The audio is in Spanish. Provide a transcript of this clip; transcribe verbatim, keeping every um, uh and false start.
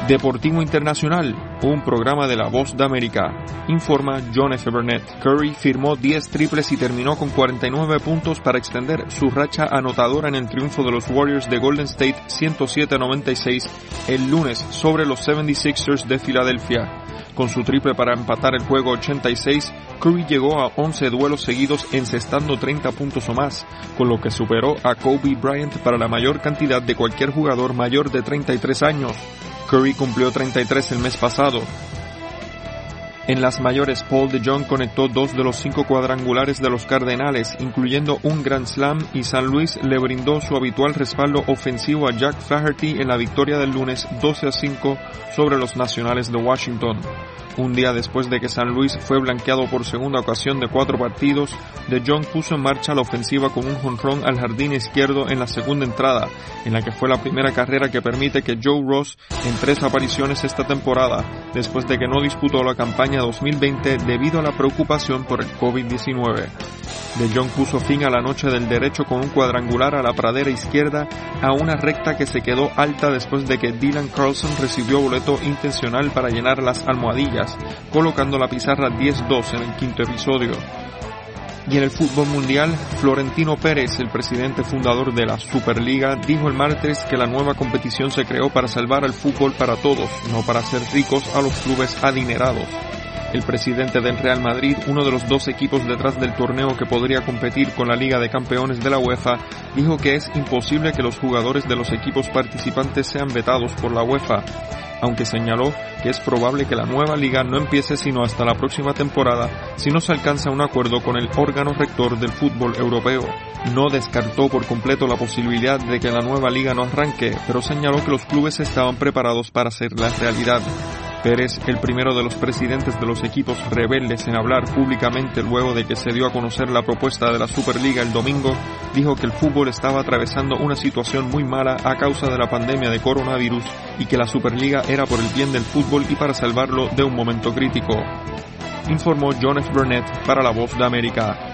Deportivo Internacional, un programa de La Voz de América. Informa John F. Burnett. Curry firmó diez triples y terminó con cuarenta y nueve puntos para extender su racha anotadora en el triunfo de los Warriors de Golden State ciento siete a noventa y seis el lunes sobre los setenta y seis ers de Filadelfia. Con su triple para empatar el juego ochenta y seis, Curry llegó a once duelos seguidos encestando treinta puntos o más, con lo que superó a Kobe Bryant para la mayor cantidad de cualquier jugador mayor de treinta y tres años. Curry cumplió treinta y tres el mes pasado. En las mayores, Paul DeJong conectó dos de los cinco cuadrangulares de los Cardenales, incluyendo un Grand Slam, y San Luis le brindó su habitual respaldo ofensivo a Jack Flaherty en la victoria del lunes doce a cinco sobre los Nacionales de Washington. Un día después de que San Luis fue blanqueado por segunda ocasión de cuatro partidos, DeJong puso en marcha la ofensiva con un jonrón al jardín izquierdo en la segunda entrada, en la que fue la primera carrera que permite que Joe Ross en tres apariciones esta temporada, después de que no disputó la campaña dos mil veinte debido a la preocupación por el COVID diecinueve. DeJong puso fin a la noche del derecho con un cuadrangular a la pradera izquierda a una recta que se quedó alta después de que Dylan Carlson recibió boleto intencional para llenar las almohadillas, colocando la pizarra diez dos en el quinto episodio. Y en el fútbol mundial, Florentino Pérez, el presidente fundador de la Superliga, dijo el martes que la nueva competición se creó para salvar al fútbol para todos, no para hacer ricos a los clubes adinerados. El presidente del Real Madrid, uno de los dos equipos detrás del torneo que podría competir con la Liga de Campeones de la UEFA, dijo que es imposible que los jugadores de los equipos participantes sean vetados por la UEFA, aunque señaló que es probable que la nueva liga no empiece sino hasta la próxima temporada si no se alcanza un acuerdo con el órgano rector del fútbol europeo. No descartó por completo la posibilidad de que la nueva liga no arranque, pero señaló que los clubes estaban preparados para hacerla realidad. Pérez, el primero de los presidentes de los equipos rebeldes en hablar públicamente luego de que se dio a conocer la propuesta de la Superliga el domingo, dijo que el fútbol estaba atravesando una situación muy mala a causa de la pandemia de coronavirus y que la Superliga era por el bien del fútbol y para salvarlo de un momento crítico. Informó John F. Burnett para La Voz de América.